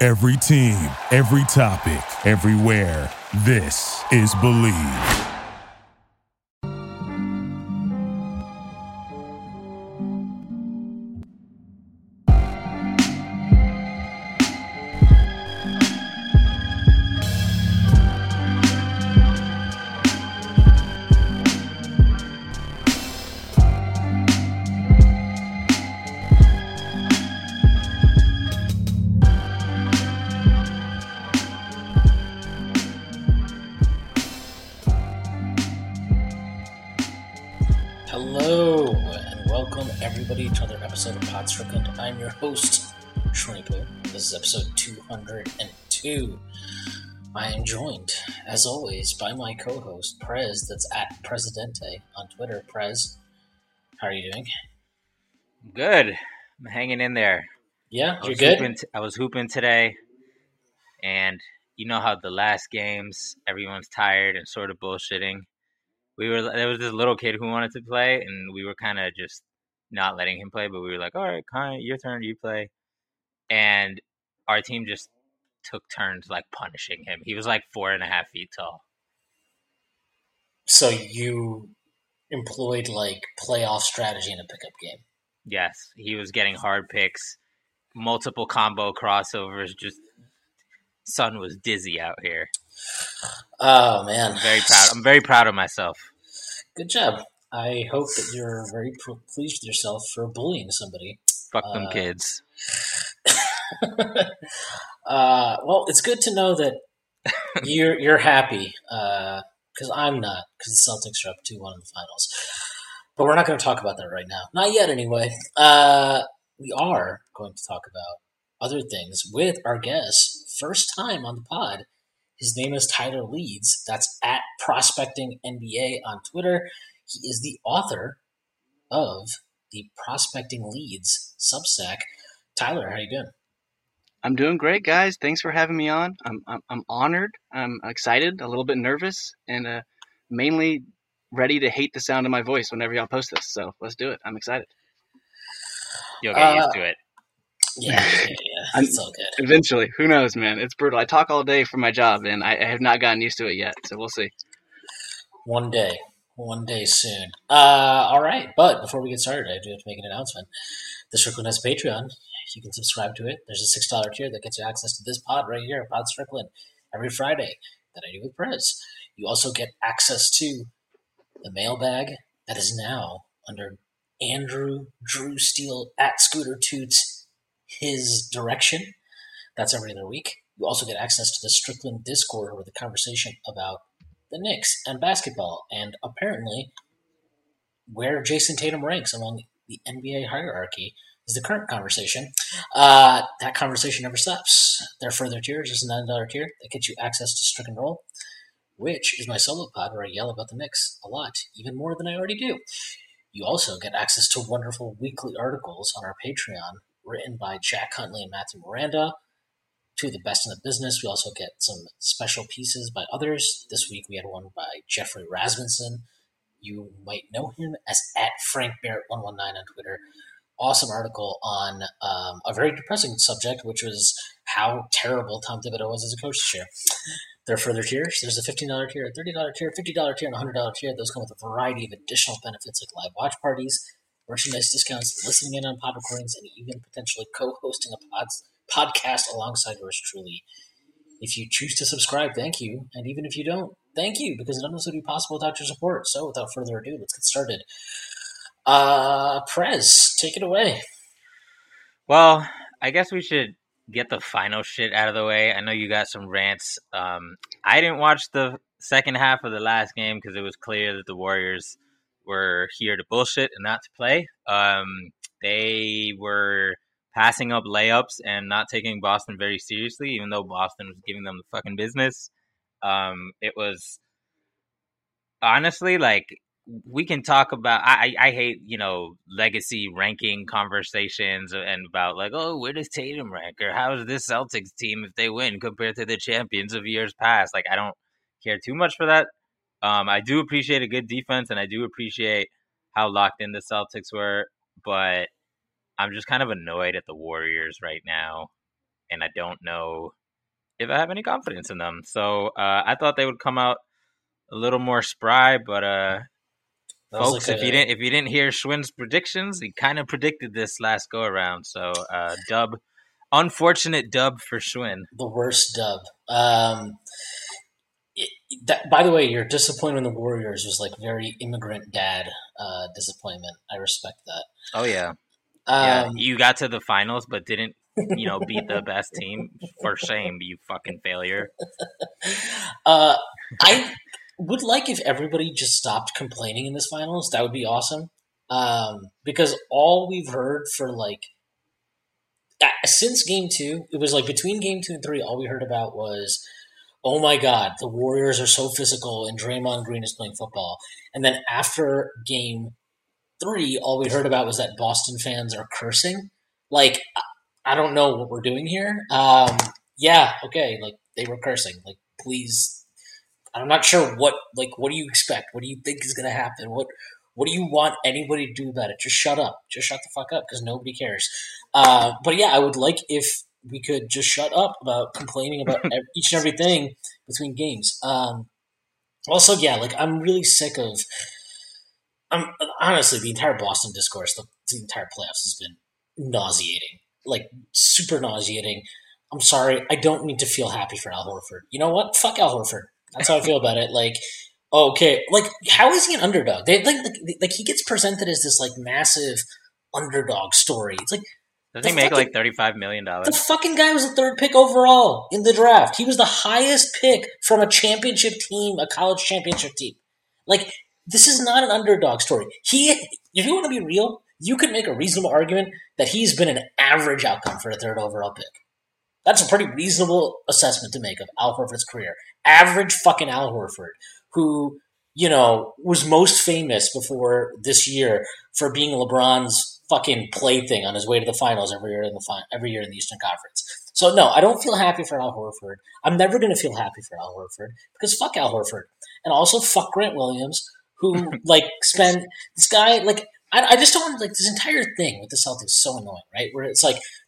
Every team, every topic, everywhere. This is Believe. Hello, and welcome everybody to another episode of Pod Strickland. I'm your host, Shrinipoo. This is episode 202. I am joined, as always, by my co-host, Prez, that's at Presidente on Twitter. Prez, how are you doing? Good. I'm hanging in there. Yeah, you're good? I was hooping today, and you know how the last games, everyone's tired and sort of bullshitting. There was this little kid who wanted to play, and we were kind of just not letting him play, but we were like, all right, Kai, your turn, you play. And our team just took turns, like, punishing him. He was, like, 4.5 feet tall. So you employed, like, playoff strategy in a pickup game? Yes, he was getting hard picks, multiple combo crossovers, just son was dizzy out here. Oh, man. I'm very proud of myself. Good job. I hope that you're very pleased with yourself for bullying somebody. Fuck them kids. Well, it's good to know that you're happy, because I'm not, because the Celtics are up 2-1 in the finals. But we're not going to talk about that right now. Not yet, anyway. We are going to talk about other things with our guest. First time on the pod. His name is Tyler Leeds. That's at Prospecting NBA on Twitter. He is the author of the Prospecting Leeds Substack. Tyler, how you doing? I'm doing great, guys. Thanks for having me on. I'm honored. I'm excited, a little bit nervous, and mainly ready to hate the sound of my voice whenever y'all post this. So let's do it. I'm excited. You'll get used to it. Yeah. It's all good. Eventually. Who knows, man? It's brutal. I talk all day for my job, and I have not gotten used to it yet. So we'll see. One day soon. All right. But before we get started, I do have to make an announcement. The Strickland has a Patreon. You can subscribe to it. There's a $6 tier that gets you access to this pod right here, Pod Strickland, every Friday that I do with Prez. You also get access to the mailbag that is now under Andrew Drew Steele at Scooter Toots, his direction. That's every other week. You also get access to the Strickland Discord with a conversation about the Knicks and basketball, and apparently where Jason Tatum ranks among the NBA hierarchy is the current conversation. That conversation never stops. There are further tiers. There's a $9 tier that gets you access to Strick and Roll, which is my solo pod where I yell about the Knicks a lot, even more than I already do. You also get access to wonderful weekly articles on our Patreon written by Jack Huntley and Matthew Miranda, two of the best in the business. We also get some special pieces by others. This week we had one by Jeffrey Rasmussen. You might know him as at FrankBarrett119 on Twitter. Awesome article on a very depressing subject, which was how terrible Tom Thibodeau was as a coach this year. There are further tiers. There's a $15 tier, a $30 tier, $50 tier, and a $100 tier. Those come with a variety of additional benefits like live watch parties, merchandise discounts, listening in on pod recordings, and even potentially co-hosting a podcast alongside yours truly. If you choose to subscribe, thank you. And even if you don't, thank you, because none of this would be possible without your support. So without further ado, let's get started. Prez, take it away. Well, I guess we should get the final shit out of the way. I know you got some rants. I didn't watch the second half of the last game because it was clear that the Warriors were here to bullshit and not to play. They were passing up layups and not taking Boston very seriously, even though Boston was giving them the fucking business. It was honestly like, we can talk about, I hate, legacy ranking conversations and about like, oh, where does Tatum rank? Or how is this Celtics team if they win compared to the champions of years past? Like, I don't care too much for that. I do appreciate a good defense, and I do appreciate how locked in the Celtics were, but I'm just kind of annoyed at the Warriors right now. and I don't know if I have any confidence in them. So I thought they would come out a little more spry, but folks, if you didn't hear Schwinn's predictions, he kind of predicted this last go around. So unfortunate dub for Schwinn. The worst dub. By the way, your disappointment in the Warriors was like very immigrant dad disappointment. I respect that. Oh yeah. Yeah, you got to the finals, but didn't, beat the best team. For shame, you fucking failure. I would like if everybody just stopped complaining in this finals. That would be awesome. Because all we've heard for since game 2, it was like between game 2 and 3, all we heard about was, oh my God, the Warriors are so physical and Draymond Green is playing football. And then after game 3, all we heard about was that Boston fans are cursing. Like, I don't know what we're doing here. Yeah, okay, like they were cursing. Like, please, I'm not sure what do you expect? What do you think is going to happen? What do you want anybody to do about it? Just shut up. Just shut the fuck up because nobody cares. But yeah, I would like if we could just shut up about complaining about each and everything between games. Also, yeah, like I'm really sick of. Honestly, the entire Boston discourse, the entire playoffs has been nauseating, like super nauseating. I'm sorry, I don't need to feel happy for Al Horford. You know what? Fuck Al Horford. That's how I feel about it. Like, okay, like how is he an underdog? They like he gets presented as this like massive underdog story. It's like. Does he make like $35 million? The fucking guy was the 3rd pick overall in the draft. He was the highest pick from a championship team, a college championship team. Like, this is not an underdog story. If you want to be real, you could make a reasonable argument that he's been an average outcome for a 3rd overall pick. That's a pretty reasonable assessment to make of Al Horford's career. Average fucking Al Horford, who, was most famous before this year for being LeBron's fucking plaything on his way to the finals every year in the Eastern Conference. So no, I don't feel happy for Al Horford. I'm never going to feel happy for Al Horford because fuck Al Horford, and also fuck Grant Williams, who spend this guy I just don't want this entire thing with the Celtics is so annoying, right? Where it's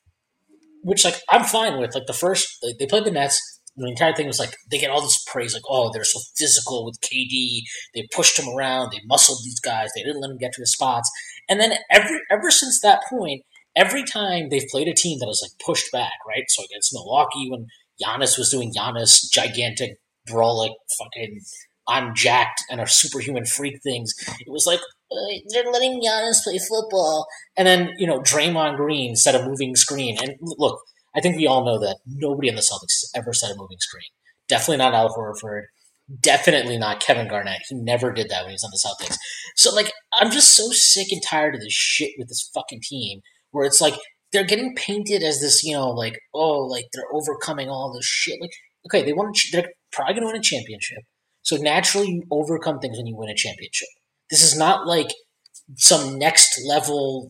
which I'm fine with. The first they played the Nets. The entire thing was they get all this praise, oh, they're so physical with KD. They pushed him around. They muscled these guys. They didn't let him get to his spots. And then ever since that point, every time they've played a team that was pushed back, right? So against Milwaukee, when Giannis was doing Giannis gigantic brawlic fucking I'm jacked and a superhuman freak things, it was they're letting Giannis play football. And then, Draymond Green set a moving screen. And look, I think we all know that nobody in the Celtics has ever set a moving screen. Definitely not Al Horford. Definitely not Kevin Garnett. He never did that when he was on the Celtics. So, I'm just so sick and tired of this shit with this fucking team where it's they're getting painted as this, they're overcoming all this shit. Okay, they're probably going to win a championship. So naturally you overcome things when you win a championship. This is not some next level,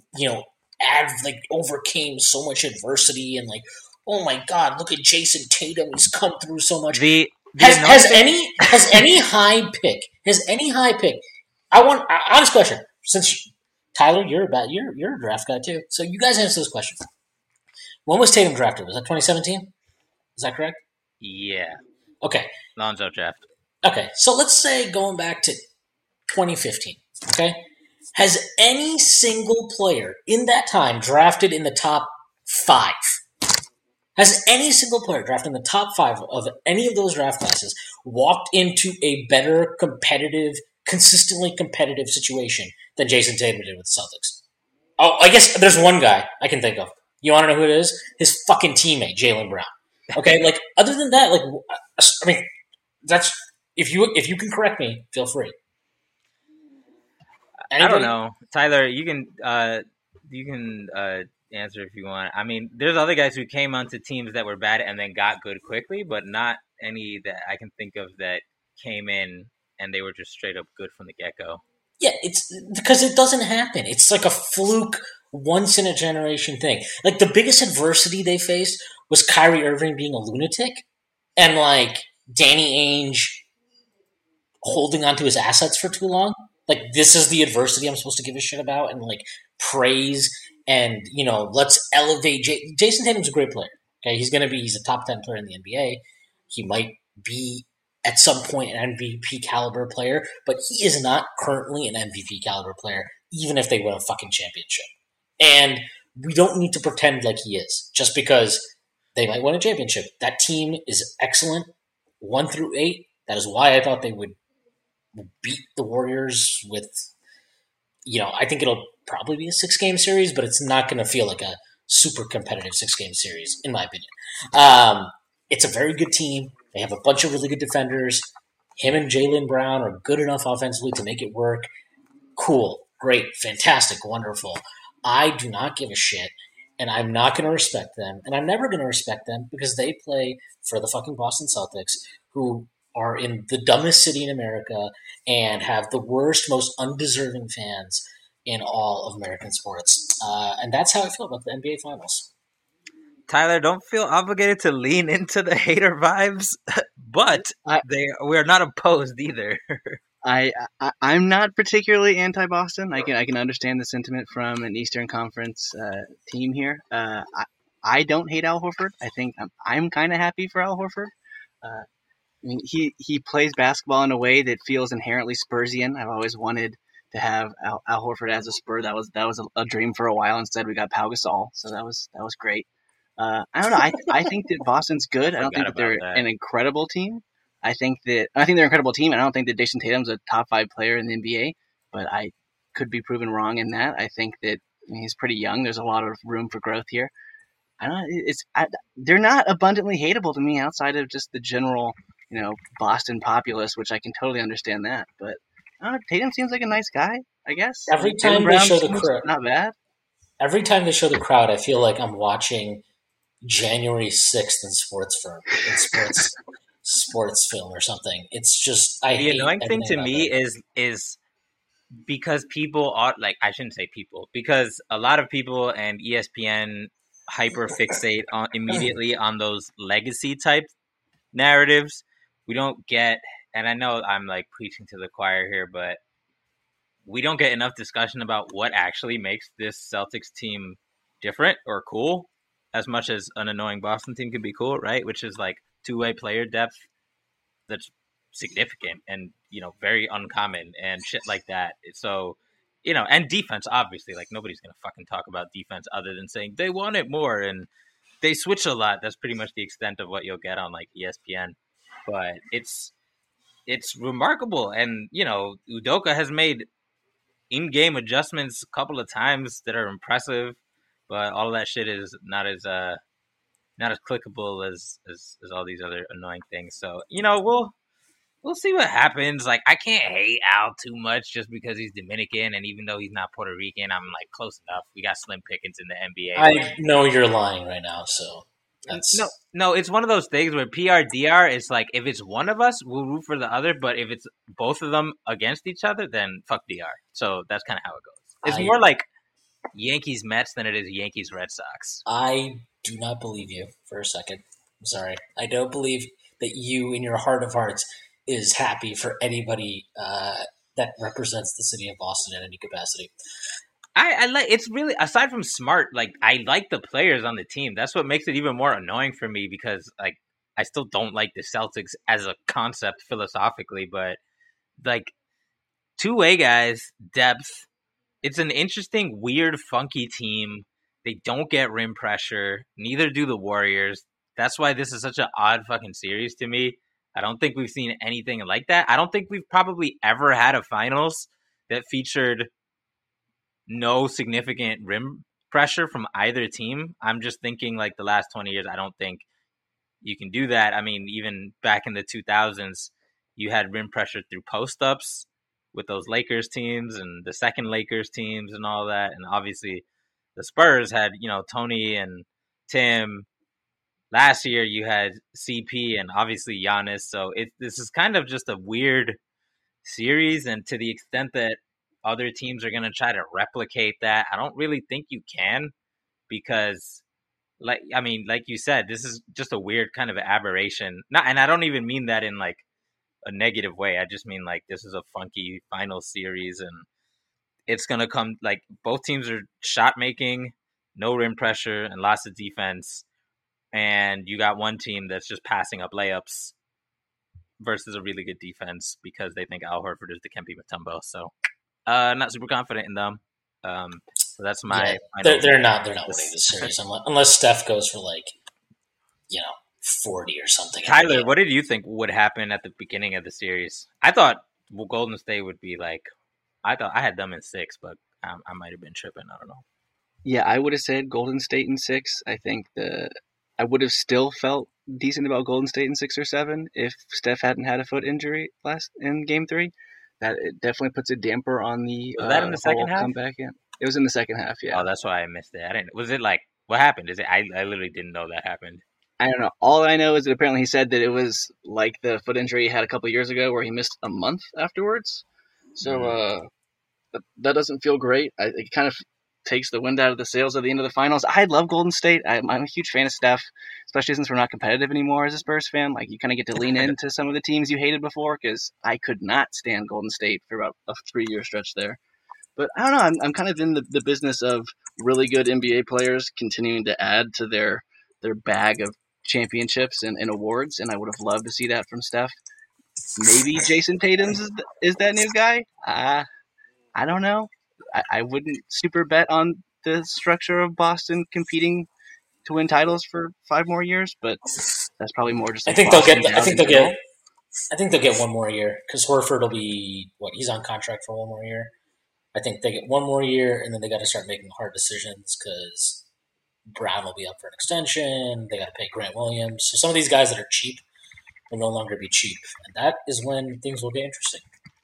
overcame so much adversity and oh my God, look at Jason Tatum. He's come through so much. Has any high pick? I want honest question. Since Tyler, you're a draft guy too, so you guys answer this question. When was Tatum drafted? Was that 2017? Is that correct? Yeah. Okay. Lonzo draft. Okay, so let's say going back to 2015. Okay, has any single player in that time drafted in the top 5? Has any single player drafted in the top 5 of any of those draft classes walked into a better consistently competitive situation than Jason Tatum did with the Celtics? Oh, I guess there's one guy I can think of. You want to know who it is? His fucking teammate, Jaylen Brown. Okay, other than that, that's if you can correct me, feel free. Anybody? I don't know, Tyler. You can answer if you want. I mean, there's other guys who came onto teams that were bad and then got good quickly, but not any that I can think of that came in and they were just straight up good from the get-go. Yeah, it's because it doesn't happen. It's a fluke, once in a generation thing. The biggest adversity they faced was Kyrie Irving being a lunatic and Danny Ainge holding onto his assets for too long. This is the adversity I'm supposed to give a shit about and praise and let's elevate. Jason Tatum's a great player. Okay, he's a top 10 player in the NBA. He might be at some point an MVP caliber player, but he is not currently an MVP caliber player, even if they win a fucking championship. And we don't need to pretend like he is just because they might win a championship. That team is excellent, 1 through 8. That is why I thought they would beat the Warriors with, I think it'll probably be a 6-game series, but it's not going to feel like a super competitive 6-game series, in my opinion. It's a very good team. They have a bunch of really good defenders. Him and Jaylen Brown are good enough offensively to make it work. Cool, great, fantastic, wonderful. I do not give a shit, and I'm not going to respect them, and I'm never going to respect them because they play for the fucking Boston Celtics, who are in the dumbest city in America and have the worst, most undeserving fans in all of American sports. And that's how I feel about the NBA Finals. Tyler, don't feel obligated to lean into the hater vibes, but we're not opposed either. I'm not particularly anti-Boston. I can understand the sentiment from an Eastern Conference team here. I don't hate Al Horford. I think I'm kind of happy for Al Horford. I mean, he plays basketball in a way that feels inherently Spursian. I've always wanted to have Al Horford as a Spur. That was a dream for a while. Instead, we got Pau Gasol, so that was great. I don't know. I think that Boston's good. I don't think that they're an incredible team. I think they're an incredible team, and I don't think that Jason Tatum's a top 5 player in the NBA, but I could be proven wrong in that. I think that he's pretty young. There's a lot of room for growth here. I don't know. They're not abundantly hateable to me outside of just the general, Boston populace, which I can totally understand that. But Tatum seems like a nice guy, I guess. Every time they show the crowd, not bad. Every time they show the crowd, I feel like I'm watching January 6th in sports film or something. It's just the annoying thing to me is because people are like, I shouldn't say people, because a lot of people and ESPN hyper fixate immediately on those legacy type narratives. We don't get, and I know I'm like preaching to the choir here, but we don't get enough discussion about what actually makes this Celtics team different or cool, as much as an annoying Boston team can be cool, right? Which is like two-way player depth that's significant and, very uncommon and shit like that. So, and defense, obviously, like nobody's going to fucking talk about defense other than saying they want it more and they switch a lot. That's pretty much the extent of what you'll get on like ESPN. But it's remarkable. And, Udoka has made in-game adjustments a couple of times that are impressive, but all of that shit is not as clickable as all these other annoying things. So, we'll see what happens. Like, I can't hate Al too much just because he's Dominican, and even though he's not Puerto Rican, I'm like close enough. We got slim pickings in the NBA. I know you're lying right now, so that's no. It's one of those things where PRDR is like, if it's one of us, we'll root for the other, but if it's both of them against each other, then fuck DR. So that's kind of how it goes. It's more like Yankees Mets than it is Yankees Red Sox. I do not believe you for a second. I'm sorry. I don't believe that you, in your heart of hearts, is happy for anybody that represents the city of Boston in any capacity. I like, it's really, aside from smart, like I like the players on the team. That's what makes it even more annoying for me because like I still don't like the Celtics as a concept philosophically, but like two-way guys, depth. It's an interesting, weird, funky team. They don't get rim pressure. Neither do the Warriors. That's why this is such an odd fucking series to me. I don't think we've seen anything like that. I don't think we've probably ever had a finals that featured no significant rim pressure from either team. I'm just thinking like the last 20 years, I don't think you can do that. I mean, even back in the 2000s, you had rim pressure through post-ups with those Lakers teams and the second Lakers teams and all that. And obviously the Spurs had, Tony and Tim. Last year you had CP and obviously Giannis. So this is kind of just a weird series. And to the extent that other teams are going to try to replicate that, I don't really think you can because like you said, this is just a weird kind of aberration. And I don't even mean that in like a negative way. I just mean like this is a funky final series and it's going to come like both teams are shot making, no rim pressure and lots of defense. and you got one team that's just passing up layups versus a really good defense because they think Al Horford is the Kempe Mutombo. So, not super confident in them. So that's my. They're not winning this series unless Steph goes for 40 or something. Tyler, what did you think would happen at the beginning of the series? I thought Golden State would be I thought I had them in 6, but I might have been tripping. I don't know. Yeah, I would have said Golden State in 6. I think I would have still felt decent about Golden State in 6 or 7 if Steph hadn't had a foot injury in Game 3. That it definitely puts a damper on the was that in the second half? Comeback in. It was in the second half, yeah. Oh, that's why I missed it. I didn't. Was it what happened? I literally didn't know that happened. I don't know. All I know is that apparently he said that it was like the foot injury he had a couple of years ago where he missed a month afterwards. So that doesn't feel great. It kind of takes the wind out of the sails at the end of the finals. I love Golden State. I'm a huge fan of Steph, especially since we're not competitive anymore as a Spurs fan. You kind of get to lean into some of the teams you hated before, because I could not stand Golden State for about a 3-year stretch there. But I don't know. I'm kind of in the business of really good NBA players continuing to add to their bag of championships and awards, and I would have loved to see that from Steph. Maybe Jason Tatum is that new guy. I don't know. I wouldn't super bet on the structure of Boston competing to win titles for 5 more years, but that's probably more just. I think they'll get one more year because Horford will be he's on contract for one more year. I think they get one more year, and then they got to start making hard decisions because Brown will be up for an extension. They got to pay Grant Williams. So some of these guys that are cheap will no longer be cheap, and that is when things will get interesting.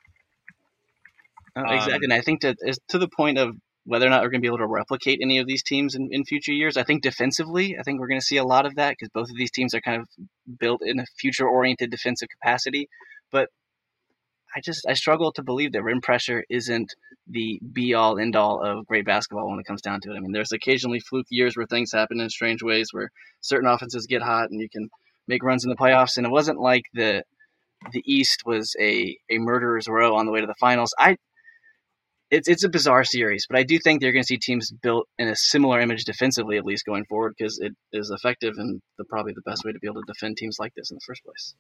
Exactly, and I think that is to the point of whether or not we're going to be able to replicate any of these teams in future years. I think defensively, we're going to see a lot of that because both of these teams are kind of built in a future-oriented defensive capacity. But I struggle to believe that rim pressure isn't the be-all, end-all of great basketball when it comes down to it. I mean, there's occasionally fluke years where things happen in strange ways where certain offenses get hot and you can make runs in the playoffs. And it wasn't like the East was a murderer's row on the way to the finals. It's a bizarre series, but I do think they're going to see teams built in a similar image defensively, at least going forward, because it is effective and probably the best way to be able to defend teams like this in the first place.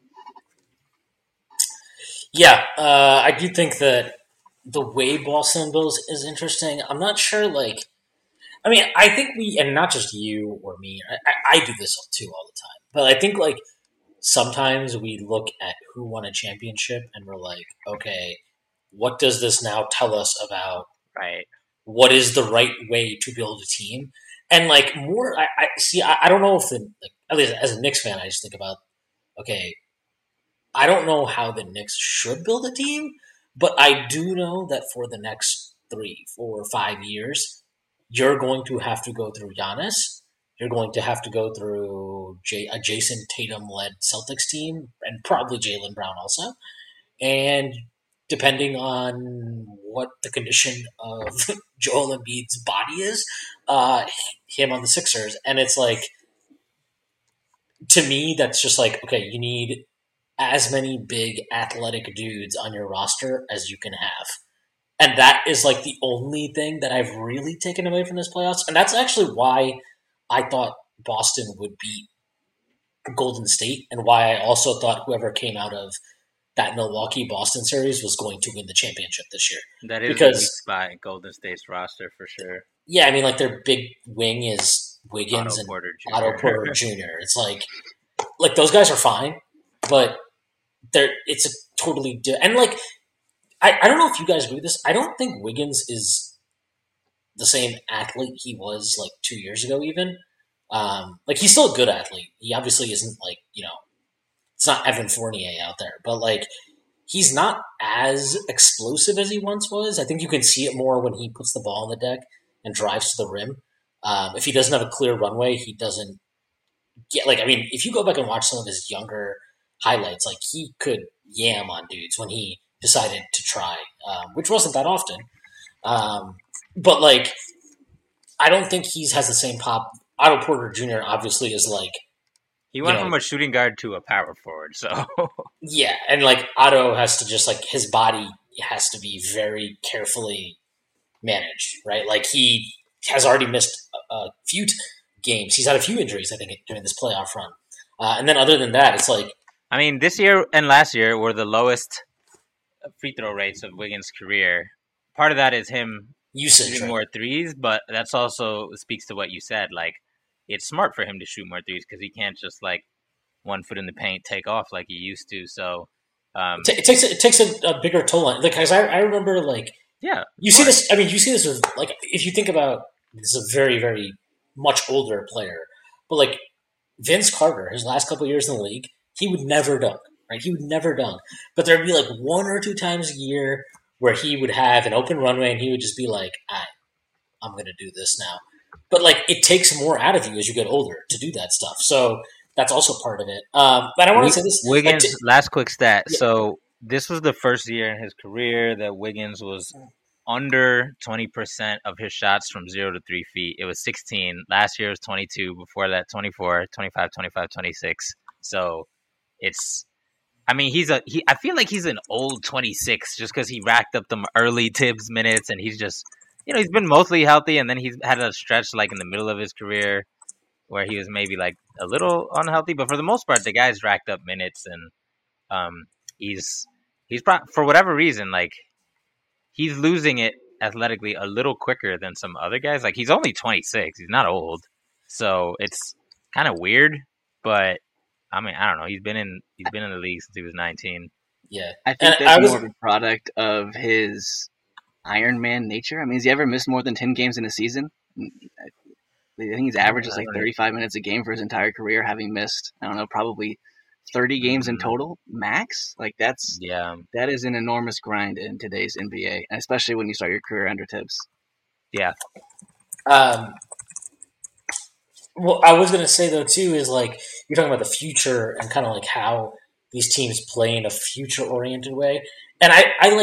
Yeah, I do think that the way Boston builds is interesting. I'm not sure, I think and not just you or me, I do this too all the time, but I think, sometimes we look at who won a championship and we're like, okay, what does this now tell us about what is the right way to build a team? And more, I don't know if at least as a Knicks fan, I just think about, okay, I don't know how the Knicks should build a team, but I do know that for the next 3, 4, 5 years, you're going to have to go through Giannis. You're going to have to go through a Jason Tatum-led Celtics team and probably Jaylen Brown also. And depending on what the condition of Joel Embiid's body is, him on the Sixers. And it's to me, that's just okay, you need as many big athletic dudes on your roster as you can have. And that is the only thing that I've really taken away from this playoffs. And that's actually why I thought Boston would beat Golden State and why I also thought whoever came out of that Milwaukee-Boston series was going to win the championship this year. That is a weak spot in Golden State's roster for sure. Yeah, their big wing is Wiggins and Otto Porter Jr. It's those guys are fine, but it's a totally and I don't know if you guys agree with this. I don't think Wiggins is the same athlete he was 2 years ago even. He's still a good athlete. He obviously isn't it's not Evan Fournier out there, but he's not as explosive as he once was. I think you can see it more when he puts the ball on the deck and drives to the rim. If he doesn't have a clear runway, he doesn't get if you go back and watch some of his younger highlights, he could yam on dudes when he decided to try, which wasn't that often. But I don't think he has the same pop. Otto Porter Jr. obviously is he went from a shooting guard to a power forward, so yeah, and Otto has to just his body has to be very carefully managed, right? He has already missed a few games. He's had a few injuries, I think, during this playoff run. And then other than that, it's like, I mean, this year and last year were the lowest free throw rates of Wiggins' career. Part of that is him usage, shooting more threes, but that's also speaks to what you said. Like, it's smart for him to shoot more threes because he can't just like 1 foot in the paint take off like he used to. So it takes a bigger toll on. Like, because I remember, like, you see this. I mean, you see this with, like, if you think about, this is a very, very much older player, but like Vince Carter, his last couple of years in the league, he would never dunk. Right, he would never dunk, but there'd be like 1 or 2 times a year where he would have an open runway and he would just be like, I'm going to do this now. But like, it takes more out of you as you get older to do that stuff. So that's also part of it. But I want to say this. Wiggins, last quick stat. Yeah. So this was the first year in his career that Wiggins was under 20% of his shots from 0 to 3 feet. It was 16. Last year was 22. Before that, 24, 25, 25, 26. So it's, I mean, I feel like he's an old 26 just because he racked up the early Tibbs minutes and he's just, he's been mostly healthy, and then he's had a stretch like in the middle of his career where he was maybe like a little unhealthy, but for the most part, the guy's racked up minutes, and he's for whatever reason, like, he's losing it athletically a little quicker than some other guys. Like, he's only 26, he's not old, so it's kind of weird, but I mean, I don't know. He's been in the league since he was 19. Yeah, I think that's more of a product of his Iron Man nature. I mean, has he ever missed more than 10 games in a season? I think his average is like 35 minutes a game for his entire career, having missed, I don't know, probably 30 games in total max. Like, that is an enormous grind in today's NBA, and especially when you start your career under Tibbs. Yeah. Well, I was going to say, though, too, is like, you're talking about the future and kind of like how these teams play in a future-oriented way. And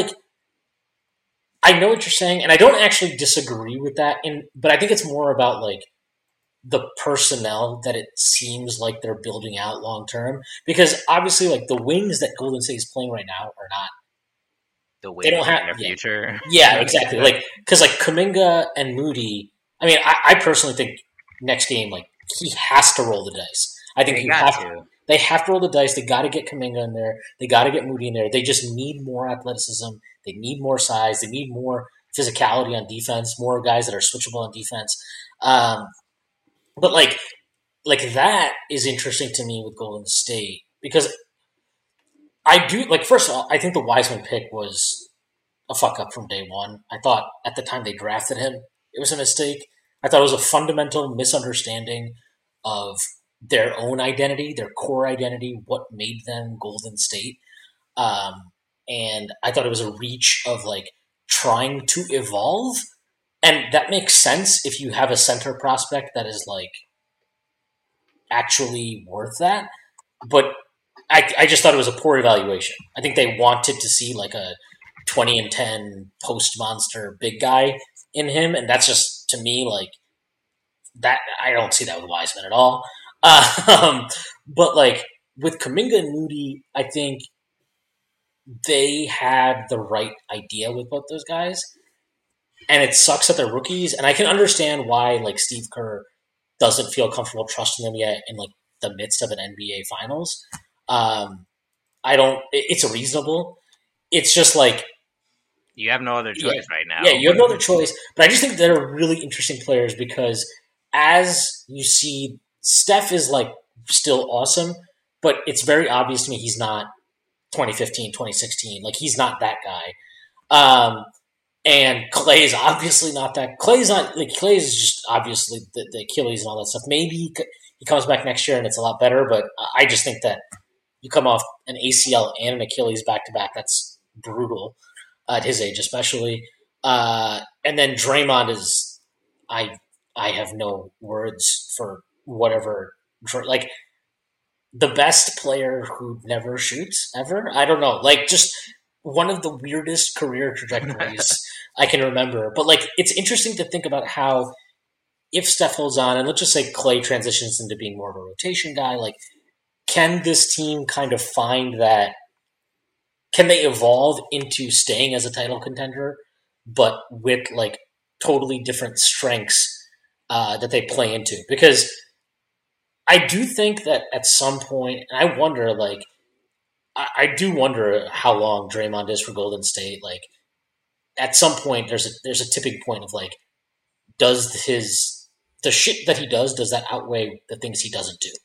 I know what you're saying, and I don't actually disagree with that. But I think it's more about like the personnel that it seems like they're building out long-term. Because obviously, like, the wings that Golden State is playing right now are not the wings in their future. Yeah, exactly. Like, because like Kuminga and Moody, I mean, I personally think next game, like, he has to roll the dice. I think they have to roll the dice. They got to get Kuminga in there. They got to get Moody in there. They just need more athleticism. They need more size. They need more physicality on defense. More guys that are switchable on defense. But like that is interesting to me with Golden State because I do like. First of all, I think the Wiseman pick was a fuck up from day one. I thought at the time they drafted him, it was a mistake. I thought it was a fundamental misunderstanding of their own identity, their core identity, what made them Golden State. And I thought it was a reach of like trying to evolve. And that makes sense if you have a center prospect that is like actually worth that. But I just thought it was a poor evaluation. I think they wanted to see like a 20 and 10 post monster big guy in him. And that's just, to me, like that. I don't see that with Wiseman at all. But like with Kuminga and Moody, I think they had the right idea with both those guys. And it sucks that they're rookies. And I can understand why like Steve Kerr doesn't feel comfortable trusting them yet in like the midst of an NBA finals. It's reasonable. It's just like, you have no other choice right now. Yeah, you have no other choice. But I just think they're really interesting players because as you see, Steph is like still awesome, but it's very obvious to me he's not 2015, 2016. Like, he's not that guy. And Clay is obviously not that. Clay is just obviously the Achilles and all that stuff. Maybe he comes back next year and it's a lot better, but I just think that you come off an ACL and an Achilles back-to-back, that's brutal at his age especially. And then Draymond is – I have no words for whatever – like, the best player who never shoots ever? I don't know. Like, just one of the weirdest career trajectories I can remember. But, like, it's interesting to think about how if Steph holds on, and let's just say Clay transitions into being more of a rotation guy, like, can this team kind of find that – can they evolve into staying as a title contender, but with, like, totally different strengths that they play into, because I do think that at some point, and I wonder, like, I do wonder how long Draymond is for Golden State. Like, at some point, there's a tipping point of like, does the shit that he does that outweigh the things he doesn't do?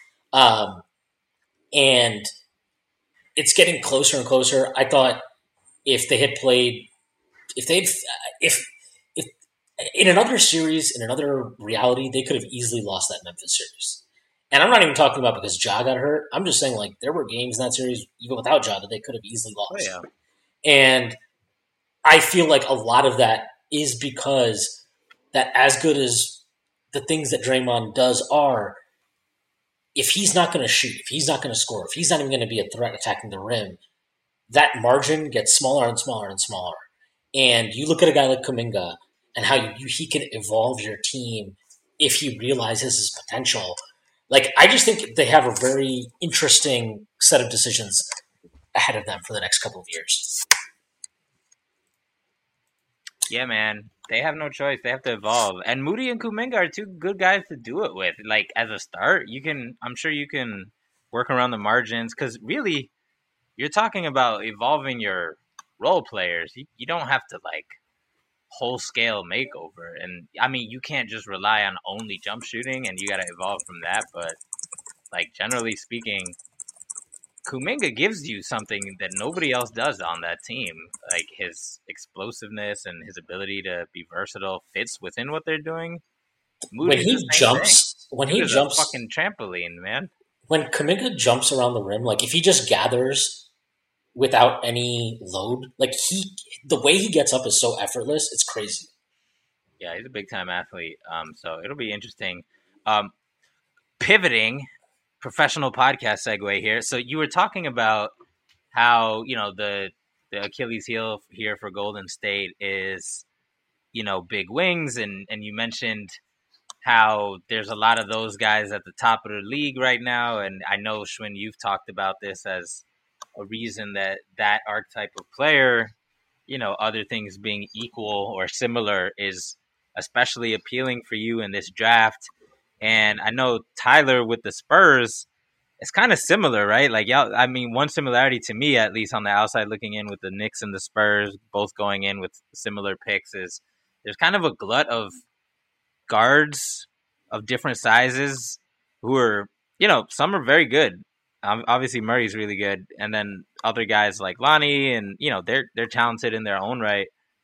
And it's getting closer and closer. I thought if they had played, if in another series, in another reality, they could have easily lost that Memphis series. And I'm not even talking about because Ja got hurt. I'm just saying, like, there were games in that series, even without Ja, that they could have easily lost. Oh, yeah. And I feel like a lot of that is because that, as good as the things that Draymond does are, if he's not going to shoot, if he's not going to score, if he's not even going to be a threat attacking the rim, that margin gets smaller and smaller and smaller. And you look at a guy like Kuminga and how he can evolve your team if he realizes his potential. Like, I just think they have a very interesting set of decisions ahead of them for the next couple of years. Yeah, man. They have no choice. They have to evolve. And Moody and Kuminga are two good guys to do it with. Like, as a start, I'm sure you can work around the margins, because really, you're talking about evolving your role players. You don't have to, like, whole scale makeover. And I mean, you can't just rely on only jump shooting, and you got to evolve from that. But, like, generally speaking, Kuminga gives you something that nobody else does on that team. Like, his explosiveness and his ability to be versatile fits within what they're doing. When he jumps, a fucking trampoline, man. When Kuminga jumps around the rim, like, if he just gathers without any load, like, the way he gets up is so effortless, it's crazy. Yeah, he's a big time athlete. So it'll be interesting. Pivoting, professional podcast segue here. So you were talking about how, the Achilles heel here for Golden State is, big wings. And you mentioned how there's a lot of those guys at the top of the league right now. And I know, Schwinn, you've talked about this as a reason that archetype of player, other things being equal or similar, is especially appealing for you in this draft. And I know Tyler with the Spurs, it's kind of similar, right? Like, yeah, I mean, one similarity to me, at least on the outside looking in with the Knicks and the Spurs, both going in with similar picks, is there's kind of a glut of guards of different sizes who are, some are very good. Obviously Murray's really good. And then other guys like Lonnie and, they're talented in their own right.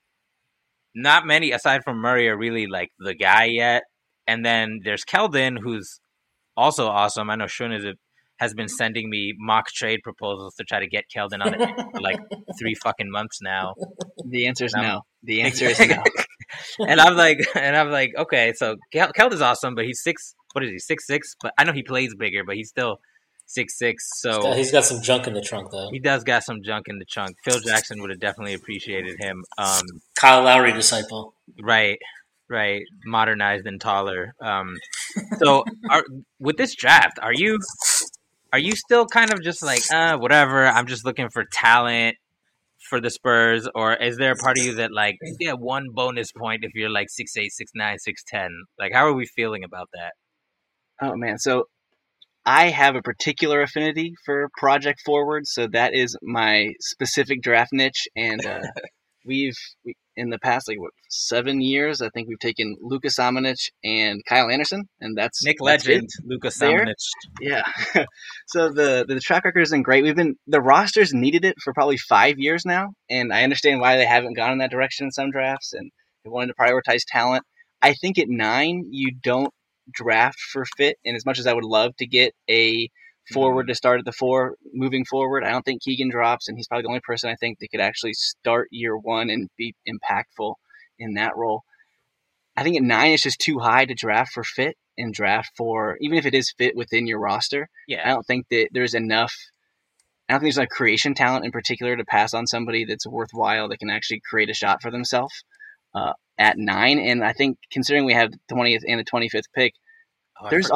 Not many aside from Murray are really like the guy yet. And then there's Keldon, who's also awesome. I know Schwinn has been sending me mock trade proposals to try to get Keldon on it for like 3 fucking months now. The answer is no. The answer is no. And I'm like, okay, so Keldon's awesome, but he's 6'6", but I know he plays bigger, but he's still 6'6". So he's got some junk in the trunk, though. He does got some junk in the trunk. Phil Jackson would have definitely appreciated him. Kyle Lowry disciple. Right. Modernized and taller. So with this draft, are you still kind of just like, whatever, I'm just looking for talent for the Spurs, or is there a part of you that, like, you get one bonus point if you're like 6'8", 6'9", 6'10"? Like, how are we feeling about that? Oh man, so I have a particular affinity for project forwards, so that is my specific draft niche. And we in the past 7 years, I think we've taken Luka Samanic and Kyle Anderson, and that's Nick Legend, Luka Samanic. Yeah. So the track record isn't great. The rosters needed it for probably 5 years now, and I understand why they haven't gone in that direction in some drafts, and they wanted to prioritize talent. I think at 9, you don't draft for fit, and as much as I would love to get a forward to start at the 4 moving forward, I don't think Keegan drops, and he's probably the only person I think that could actually start year 1 and be impactful in that role. I think at 9 it's just too high to draft for fit and draft for, even if it is fit within your roster. Yeah. I don't think there's enough creation talent in particular to pass on somebody that's worthwhile that can actually create a shot for themselves at 9. And I think considering we have the 20th and the 25th pick, there's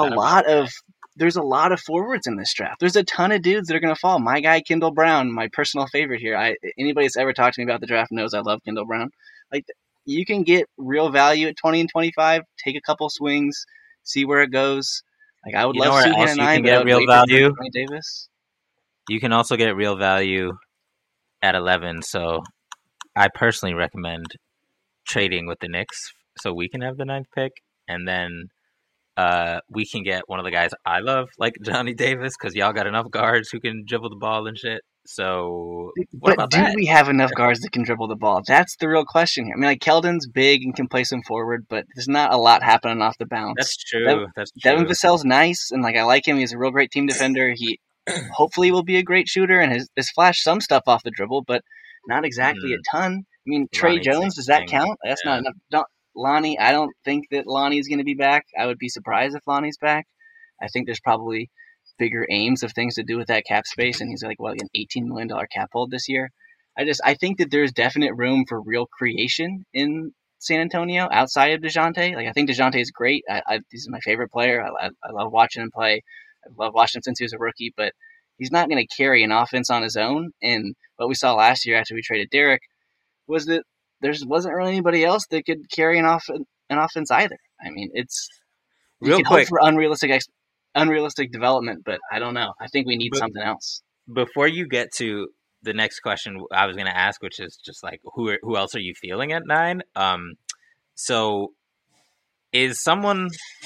a lot of forwards in this draft. There's a ton of dudes that are going to fall. My guy, Kendall Brown, my personal favorite here. Anybody that's ever talked to me about the draft knows I love Kendall Brown. Like, you can get real value at 20 and 25. Take a couple swings, see where it goes. Like I would You know love where Suhan else at you 9, can but I get would real wait value? for Johnny Davis. You can also get real value at 11. So I personally recommend trading with the Knicks so we can have the 9th pick, and then we can get one of the guys I love, like Johnny Davis, because y'all got enough guards who can dribble the ball and shit. So what But about do that? we have enough guards that can dribble the ball? That's the real question here. I mean, like Keldon's big and can play some forward, but there's not a lot happening off the bounce. That's true. Devin Vassell's nice, and like I like him. He's a real great team defender. He hopefully will be a great shooter and has flashed some stuff off the dribble, but not exactly a ton. I mean, Trey Lonnie, Jones, does that count? That's not enough. Lonnie, I don't think that Lonnie's going to be back. I would be surprised if Lonnie's back. I think there's probably bigger aims of things to do with that cap space, and he's like an $18 million cap hold this year. I think that there's definite room for real creation in San Antonio outside of DeJounte. Like I think DeJounte is great. He's my favorite player. I love watching him play. I've loved watching him since he was a rookie, but he's not going to carry an offense on his own. And what we saw last year after we traded Derek was that there wasn't really anybody else that could carry an offense either. I mean, you can hope for unrealistic development, but I don't know. I think we need something else. Before you get to the next question I was going to ask, which is just like, who else are you feeling at 9? So is someone